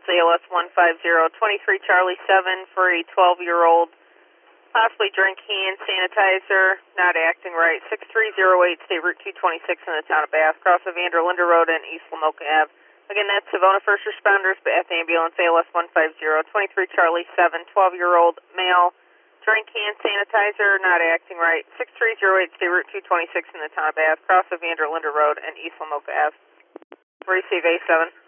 ambulance ALS 150, 23 Charlie 7 for a 12-year-old, possibly drinking hand sanitizer, not acting right. 6308 State Route 226 in the town of Bath, cross of Vanderlinder Road and East Lamoka Ave. Again, that's Savona First Responders, Bath Ambulance ALS 150, 23 Charlie 7, 12-year-old male, drink hand sanitizer, not acting right. 6308 State Route 226 in the town of Bath, cross of Vanderlinder Road and East Lamoka Ave. Receive A7.